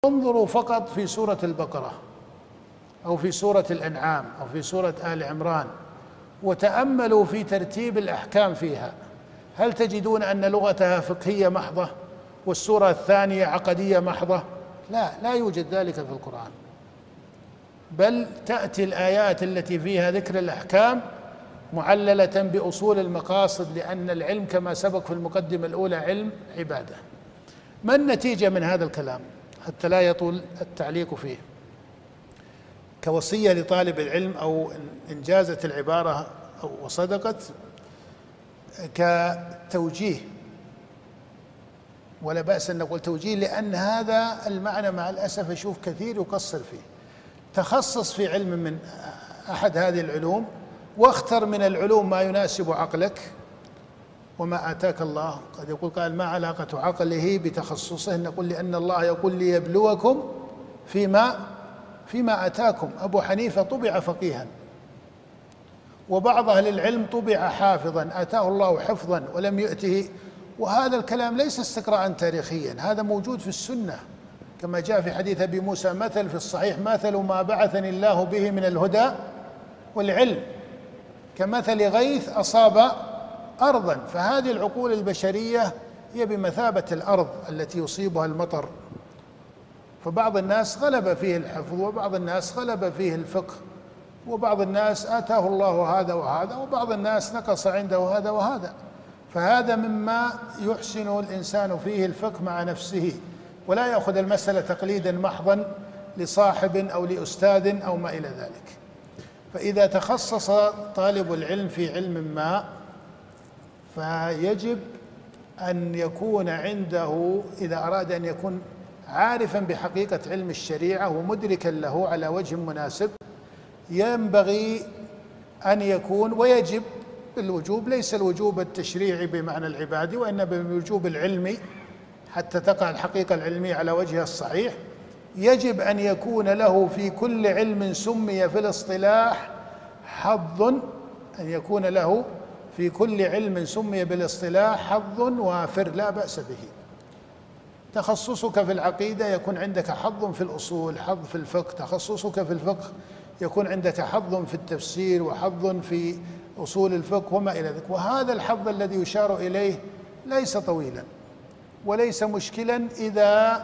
انظروا فقط في سورة البقرة أو في سورة الأنعام أو في سورة آل عمران وتأملوا في ترتيب الأحكام فيها. هل تجدون أن لغتها فقهية محضة والسورة الثانية عقدية محضة؟ لا يوجد ذلك في القرآن، بل تأتي الآيات التي فيها ذكر الأحكام معللة بأصول المقاصد، لأن العلم كما سبق في المقدمة الأولى علم عبادة. ما النتيجة من هذا الكلام حتى لا يطول التعليق فيه؟ كوصية لطالب العلم أو إن جازت العبارة أو وصدقت كتوجيه، ولا بأس أن نقول توجيه، لأن هذا المعنى مع الأسف أشوف كثير يقصر فيه. تخصص في علم من أحد هذه العلوم واختر من العلوم ما يناسب عقلك وما آتاك الله. قد يقول قال ما علاقة عقله بتخصصه؟ نقول لأن الله يقول ليبلوكم فيما آتاكم. أبو حنيفة طبع فقيها، وبعض أهل العلم طبع حافظا آتاه الله حفظا ولم يؤته. وهذا الكلام ليس استقراء تاريخيا، هذا موجود في السنة كما جاء في حديث أبي موسى: مثل في الصحيح مثل ما بعثني الله به من الهدى والعلم كمثل غيث أصاب أرضا. فهذه العقول البشرية هي بمثابة الأرض التي يصيبها المطر، فبعض الناس غلب فيه الحفظ، وبعض الناس غلب فيه الفقه، وبعض الناس آتاه الله هذا وهذا، وبعض الناس نقص عنده هذا وهذا. فهذا مما يحسن الإنسان فيه الفقه مع نفسه، ولا يأخذ المسألة تقليدا محضا لصاحب أو لأستاذ أو ما إلى ذلك. فإذا تخصص طالب العلم في علم ما فيجب أن يكون عنده، إذا أراد أن يكون عارفا بحقيقة علم الشريعة ومدركا له على وجه مناسب، ينبغي أن يكون، ويجب بالوجوب، ليس الوجوب التشريعي بمعنى العبادي وإنما بالوجوب العلمي حتى تقع الحقيقة العلمية على وجهها الصحيح، يجب أن يكون له في كل علم سمي في الاصطلاح حظ، أن يكون له في كل علم سمي بالاصطلاح حظ وافر لا بأس به. تخصصك في العقيدة يكون عندك حظ في الأصول، حظ في الفقه. تخصصك في الفقه يكون عندك حظ في التفسير وحظ في أصول الفقه وما إلى ذلك. وهذا الحظ الذي يشار إليه ليس طويلا وليس مشكلا إذا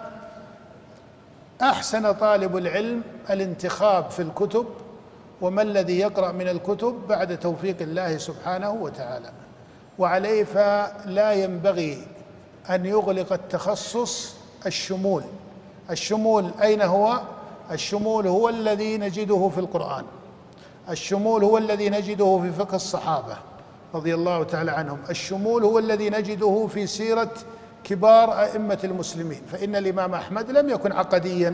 أحسن طالب العلم الانتخاب في الكتب وما الذي يقرأ من الكتب بعد توفيق الله سبحانه وتعالى. وعليه فلا ينبغي أن يغلق التخصص الشمول. الشمول أين هو؟ الشمول هو الذي نجده في القرآن، الشمول هو الذي نجده في فقه الصحابة رضي الله تعالى عنهم، الشمول هو الذي نجده في سيرة كبار أئمة المسلمين. فإن الإمام أحمد لم يكن عقديا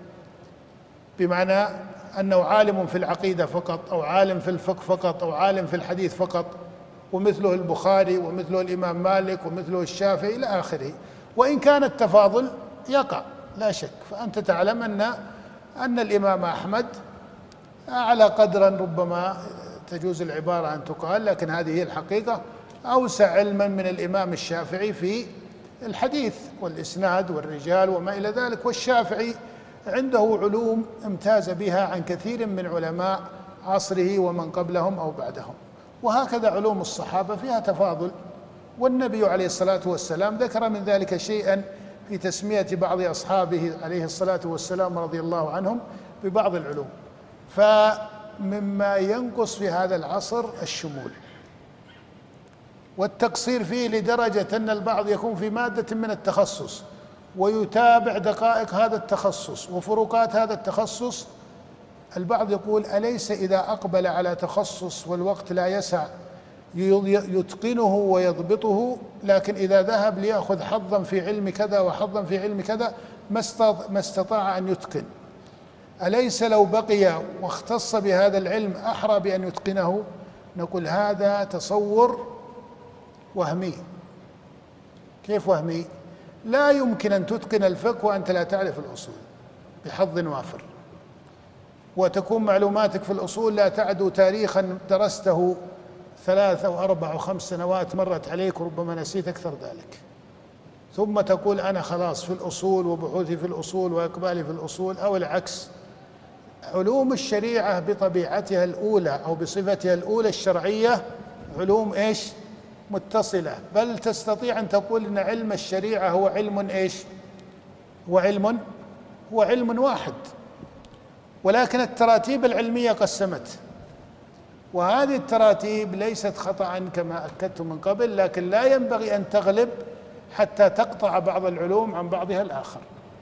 بمعنى أنه عالم في العقيدة فقط أو عالم في الفقه فقط أو عالم في الحديث فقط، ومثله البخاري ومثله الإمام مالك ومثله الشافعي إلى آخره. وإن كان التفاضل يقع لا شك، فأنت تعلم أن الإمام أحمد على قدرا ربما تجوز العبارة أن تقال، لكن هذه هي الحقيقة، أوسع علما من الإمام الشافعي في الحديث والإسناد والرجال وما إلى ذلك. والشافعي عنده علوم امتاز بها عن كثير من علماء عصره ومن قبلهم أو بعدهم. وهكذا علوم الصحابة فيها تفاضل، والنبي عليه الصلاة والسلام ذكر من ذلك شيئا في تسمية بعض أصحابه عليه الصلاة والسلام رضي الله عنهم ببعض العلوم. فمما ينقص في هذا العصر الشمول والتقصير فيه، لدرجة أن البعض يكون في مادة من التخصص ويتابع دقائق هذا التخصص وفروقات هذا التخصص. البعض يقول أليس إذا أقبل على تخصص والوقت لا يسع يتقنه ويضبطه، لكن إذا ذهب ليأخذ حظا في علم كذا وحظا في علم كذا ما استطاع أن يتقن؟ أليس لو بقي واختص بهذا العلم أحرى بأن يتقنه؟ نقول هذا تصور وهمي. كيف وهمي؟ لا يمكن أن تتقن الفقه وأنت لا تعرف الأصول بحظ وافر، وتكون معلوماتك في الأصول لا تعدو تاريخا درسته 3 أو 4 أو 5 سنوات مرت عليك وربما نسيت أكثر ذلك. ثم تقول أنا خلاص في الأصول وبحوثي في الأصول وإقبالي في الأصول، أو العكس. علوم الشريعة بطبيعتها الأولى أو بصفتها الأولى الشرعية علوم إيش؟ متصلة، بل تستطيع أن تقول إن علم الشريعة هو علم إيش؟ هو علم واحد، ولكن التراتيب العلمية قسمت، وهذه التراتيب ليست خطأ كما أكدت من قبل، لكن لا ينبغي أن تغلب حتى تقطع بعض العلوم عن بعضها الآخر.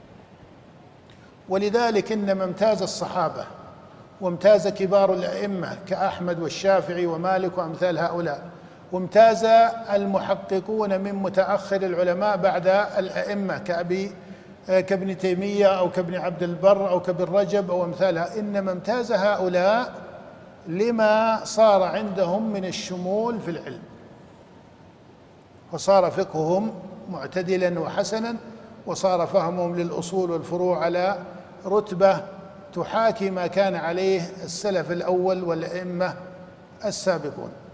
ولذلك إنما امتاز الصحابة وامتاز كبار الأئمة كأحمد والشافعي ومالك وأمثال هؤلاء، وامتاز المحققون من متأخر العلماء بعد الأئمة كابن تيمية أو كابن عبد البر أو كابن رجب أو أمثالها، إنما امتاز هؤلاء لما صار عندهم من الشمول في العلم، فصار فقههم معتدلا وحسنا، وصار فهمهم للأصول والفروع على رتبة تحاكي ما كان عليه السلف الأول والأئمة السابقون.